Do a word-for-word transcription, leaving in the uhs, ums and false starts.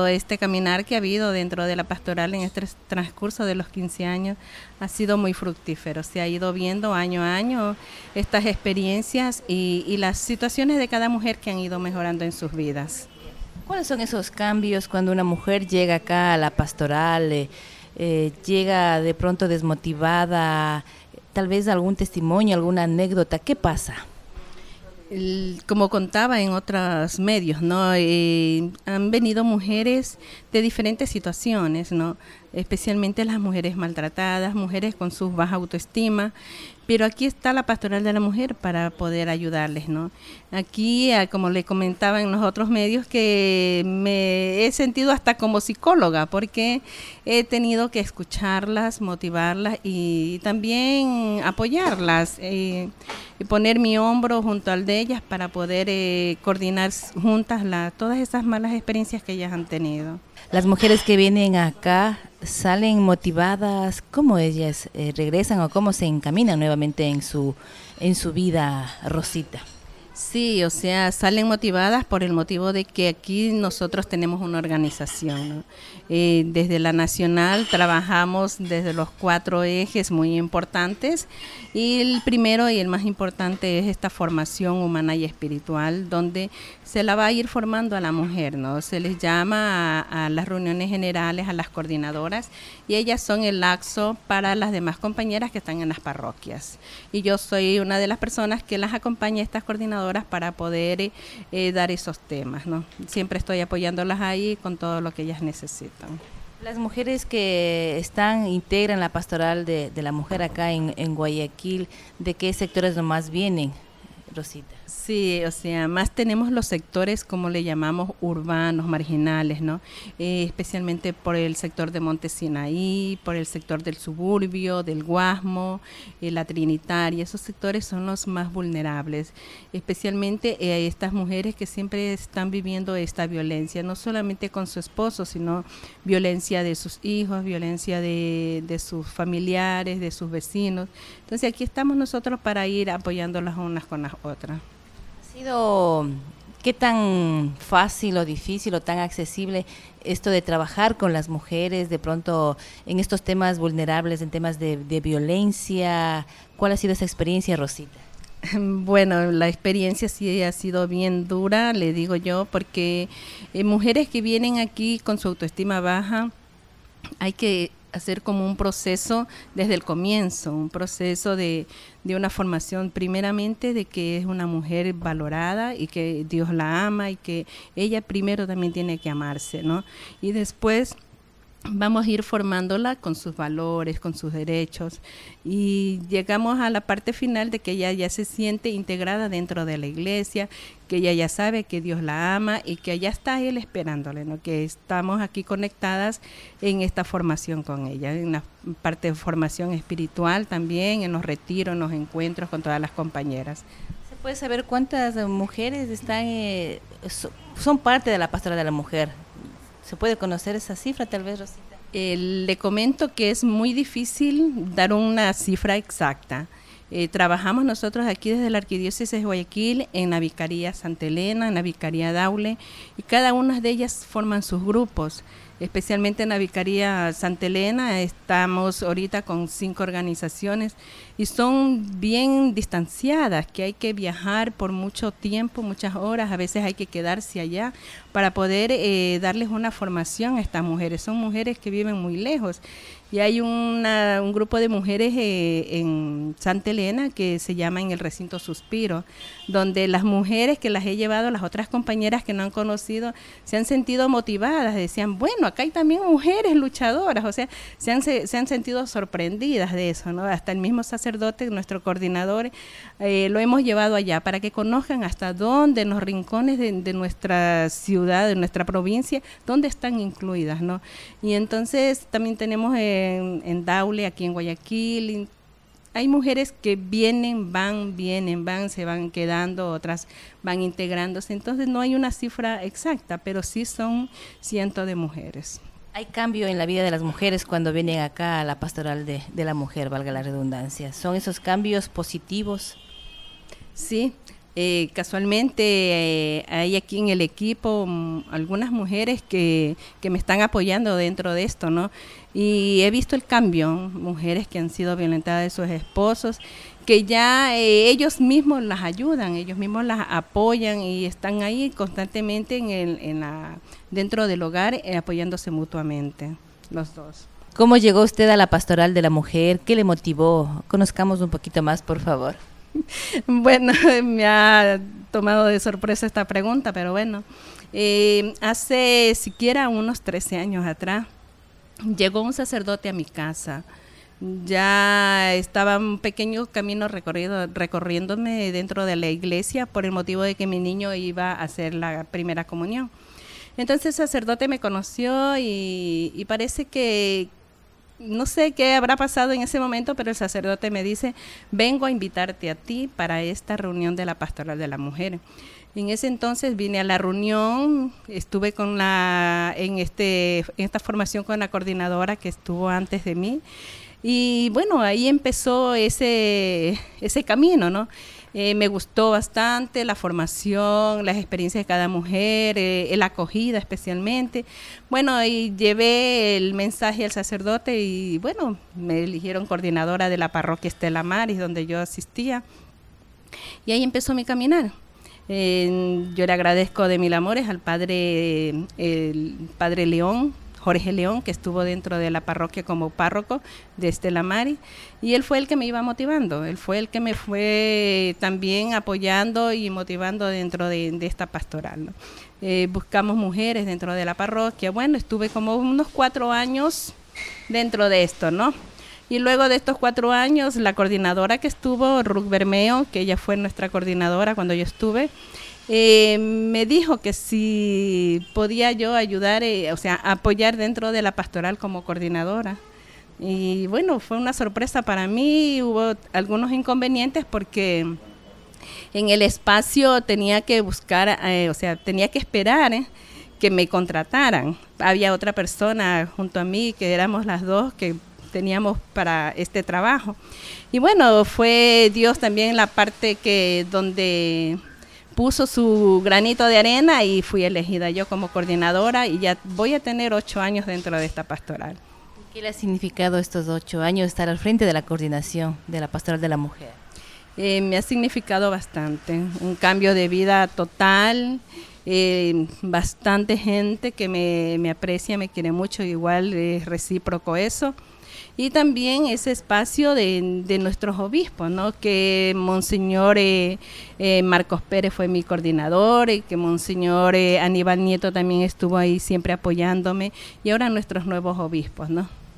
este caminar que ha habido dentro de la pastoral en este transcurso de los quince años ha sido muy fructífero. Se ha ido viendo año a año estas experiencias y, y las situaciones de cada mujer que han ido mejorando en sus vidas. ¿Cuáles son esos cambios cuando una mujer llega acá a la pastoral, eh, eh, llega de pronto desmotivada, tal vez algún testimonio, alguna anécdota? ¿Qué pasa? El, como contaba en otros medios, ¿no? Eh, han venido mujeres de diferentes situaciones, ¿no? Especialmente las mujeres maltratadas, mujeres con su baja autoestima, pero aquí está la pastoral de la mujer para poder ayudarles, ¿no? Aquí, como le comentaba en los otros medios, que me he sentido hasta como psicóloga, porque he tenido que escucharlas, motivarlas y también apoyarlas, eh, y poner mi hombro junto al de ellas para poder eh, coordinar juntas la, todas esas malas experiencias que ellas han tenido. Las mujeres que vienen acá salen motivadas, ¿cómo ellas eh, regresan o cómo se encaminan nuevamente en su, en su vida, Rosita? Sí, o sea, salen motivadas por el motivo de que aquí nosotros tenemos una organización, ¿no? Eh, desde la nacional trabajamos desde los cuatro ejes muy importantes y el primero y el más importante es esta formación humana y espiritual donde se la va a ir formando a la mujer, ¿no? Se les llama a, a las reuniones generales, a las coordinadoras y ellas son el laxo para las demás compañeras que están en las parroquias y yo soy una de las personas que las acompaña a estas coordinadoras para poder eh, dar esos temas, ¿no? Siempre estoy apoyándolas ahí con todo lo que ellas necesitan. Las mujeres que están, integran la pastoral de, de la mujer acá en, en Guayaquil, ¿de qué sectores nomás vienen, Rosita? Sí, o sea, más tenemos los sectores, como le llamamos, urbanos, marginales, ¿no? Eh, especialmente por el sector de Monte Sinaí, por el sector del suburbio, del Guasmo, eh, la Trinitaria, esos sectores son los más vulnerables, especialmente eh, estas mujeres que siempre están viviendo esta violencia, no solamente con su esposo, sino violencia de sus hijos, violencia de, de sus familiares, de sus vecinos. Entonces aquí estamos nosotros para ir apoyándolas unas con las otras. ¿Ha sido qué tan fácil o difícil o tan accesible esto de trabajar con las mujeres de pronto en estos temas vulnerables, en temas de, de violencia? ¿Cuál ha sido esa experiencia, Rosita? Bueno, la experiencia sí ha sido bien dura, le digo yo, porque eh, mujeres que vienen aquí con su autoestima baja, hay que hacer como un proceso desde el comienzo, un proceso de, de una formación primeramente de que es una mujer valorada y que Dios la ama y que ella primero también tiene que amarse, ¿no? Y después vamos a ir formándola con sus valores, con sus derechos y llegamos a la parte final de que ella ya se siente integrada dentro de la iglesia, que ella ya sabe que Dios la ama y que ya está Él esperándole, ¿no? Que estamos aquí conectadas en esta formación con ella, en la parte de formación espiritual también, en los retiros, en los encuentros con todas las compañeras. ¿Se puede saber cuántas mujeres están eh, son parte de la pastoral de la mujer? ¿Se puede conocer esa cifra tal vez, Rosita? Eh, le comento que es muy difícil dar una cifra exacta. Eh, trabajamos nosotros aquí desde la Arquidiócesis de Guayaquil en la Vicaría Santa Elena, en la Vicaría Daule, y cada una de ellas forman sus grupos. Especialmente en la Vicaría Santa Elena estamos ahorita con cinco organizaciones y son bien distanciadas, que hay que viajar por mucho tiempo, muchas horas, a veces hay que quedarse allá para poder eh, darles una formación a estas mujeres. Son mujeres que viven muy lejos y hay una, un grupo de mujeres eh, en Santa Elena que se llama En el Recinto Suspiro, donde las mujeres que las he llevado, las otras compañeras que no han conocido, se han sentido motivadas, decían, bueno, acá hay también mujeres luchadoras, o sea, se han, se, se han sentido sorprendidas de eso, ¿no? Hasta el mismo sacerdote, nuestro coordinador, eh, lo hemos llevado allá para que conozcan hasta dónde, en los rincones de, de nuestra ciudad, de nuestra provincia, dónde están incluidas, ¿no? Y entonces también tenemos en, en Daule, aquí en Guayaquil, hay mujeres que vienen, van, vienen, van, se van quedando, otras van integrándose, entonces no hay una cifra exacta, pero sí son cientos de mujeres. ¿Hay cambio en la vida de las mujeres cuando vienen acá a la pastoral de, de la mujer, valga la redundancia? ¿Son esos cambios positivos? Sí, Eh, casualmente eh, hay aquí en el equipo um, algunas mujeres que, que me están apoyando dentro de esto, ¿no? Y he visto el cambio, mujeres que han sido violentadas de sus esposos, que ya eh, ellos mismos las ayudan, ellos mismos las apoyan y están ahí constantemente en el, en la, dentro del hogar eh, apoyándose mutuamente, los dos. ¿Cómo llegó usted a la Pastoral de la Mujer? ¿Qué le motivó? Conozcamos un poquito más, por favor. Bueno, me ha tomado de sorpresa esta pregunta, pero bueno, eh, hace siquiera unos trece años atrás, llegó un sacerdote a mi casa. Ya estaba un pequeño camino recorrido, recorriéndome dentro de la iglesia por el motivo de que mi niño iba a hacer la primera comunión. Entonces el sacerdote me conoció y, y parece que, no sé qué habrá pasado en ese momento, pero el sacerdote me dice, vengo a invitarte a ti para esta reunión de la Pastoral de la Mujer. En ese entonces vine a la reunión, estuve con la, en, este, en esta formación con la coordinadora que estuvo antes de mí. Y bueno, ahí empezó ese, ese camino, ¿no? Eh, me gustó bastante la formación, las experiencias de cada mujer, eh, la acogida especialmente. Bueno, y llevé el mensaje al sacerdote y bueno, me eligieron coordinadora de la parroquia Estela Maris, donde yo asistía. Y ahí empezó mi caminar. Eh, yo le agradezco de mil amores al padre, el padre León, Jorge León, que estuvo dentro de la parroquia como párroco de Estela Maris, y él fue el que me iba motivando, él fue el que me fue también apoyando y motivando dentro de, de esta pastoral, ¿no? Eh, buscamos mujeres dentro de la parroquia, bueno, estuve como unos cuatro años dentro de esto, ¿no? Y luego de estos cuatro años, la coordinadora que estuvo, Ruth Bermeo, que ella fue nuestra coordinadora cuando yo estuve, Eh, me dijo que si podía yo ayudar, eh, o sea, apoyar dentro de la pastoral como coordinadora. Y bueno, fue una sorpresa para mí, hubo algunos inconvenientes porque en el espacio tenía que buscar, eh, o sea, tenía que esperar eh, que me contrataran. Había otra persona junto a mí, que éramos las dos que teníamos para este trabajo. Y bueno, fue Dios también la parte que donde puso su granito de arena y fui elegida yo como coordinadora y ya voy a tener ocho años dentro de esta pastoral. ¿Qué le ha significado estos ocho años estar al frente de la coordinación de la Pastoral de la Mujer? Eh, me ha significado bastante, un cambio de vida total, eh, bastante gente que me, me aprecia, me quiere mucho, igual es recíproco eso. Y también ese espacio de, de nuestros obispos, ¿no? Que Monseñor eh, eh, Marcos Pérez fue mi coordinador, y que Monseñor eh, Aníbal Nieto también estuvo ahí siempre apoyándome, y ahora nuestros nuevos obispos, ¿no?